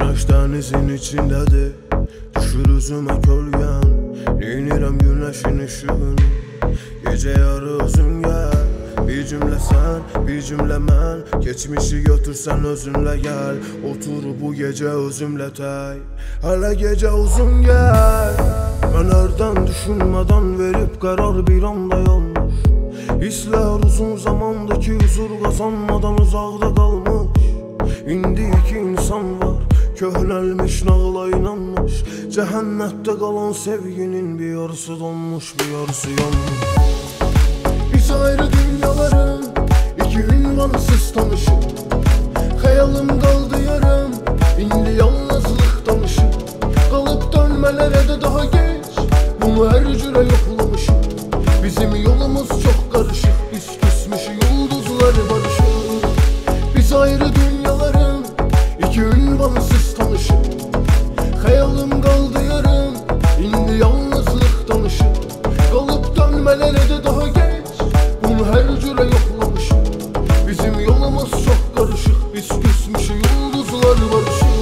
Güneş denizin içindedir, düşür üzüme kölgen. Neynirəm güneşin ışığını, gece yarı özün gel. Bir cümle sen, bir cümle mən, geçmişi götürsen özünle gel. Otur bu gece özümle tay, hele gece uzun gel. Ben nereden düşünmeden verip karar bir anda yanlış. Hisler uzun zamandaki huzur kazanmadan uzakta kalmış. İndi iki insan var, köhnəlmiş nağla inanmış. Cehennette kalan sevginin bir yarısı donmuş, bir yarısı yanmış. Biz ayrı dünyaların iki ünvansız tanışıp, hayalim kaldı yarım, indi yalnızlık danışıp. Kalıp dönmelere de daha geç, bunu her cüre yoklamışım. Bizim yolumuz çok karışık, biz küsmüş yıldızları barışık. Biz ayrı dünyaların iki ünvansız tanışıp, hayalim kaldı yarım, indi yalnızlık danışıp. Kalıp dönmelere de daha geç, bunu her cüre yoklamışım. Bizim yolumuz çok karışık, biz küsmüş yıldızları barışık.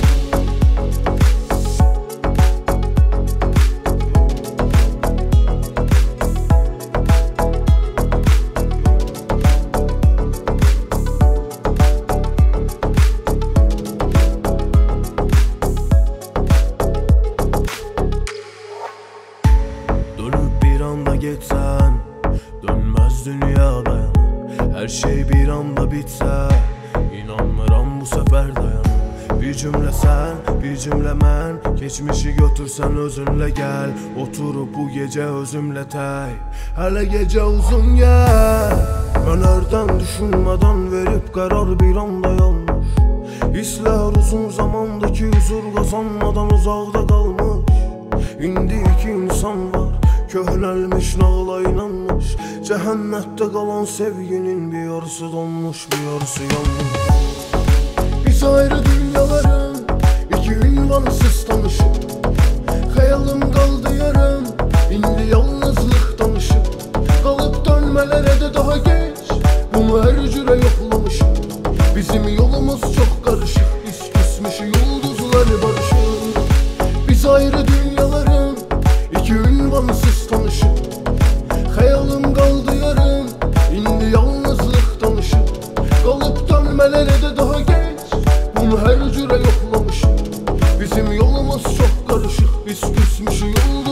Geçsen dönmez dünya dayanır. Her şey bir anda bitse, inanmıram bu sefer dayanır. Bir cümle sen, bir cümle mən, geçmişi götürsen özünle gel. Oturup bu gece özümle tay, hele gece uzun gel. Ben nereden düşünmeden verip karar bir anda yanlış. Hisler uzun zamandaki huzur kazanmadan uzakta kalmış. İndi iki insan var, köhnəlmiş nağla inanmış. Cehennette kalan sevginin bir yarısı donmuş, bir yarısı yanmış. Biz ayrı dünyaların iki ünvansız tanışıp, hayalim kaldı yarım, indi yalnızlık danışıp. Kalıp dönmelere de daha geç, bunu her cüre yoklamışım. Bizim yolumuz çok karışık, biz küsmüş yıldızları barışık. Biz ayrı dünyaların iki ünvansız tanışıp, hayalim kaldı yarım, indi yalnızlık danışıp. Kalıp dönmelere de daha geç, bunu her cüre yoklamışım. Bizim yolumuz çok karışık, biz küsmüş yıldızları.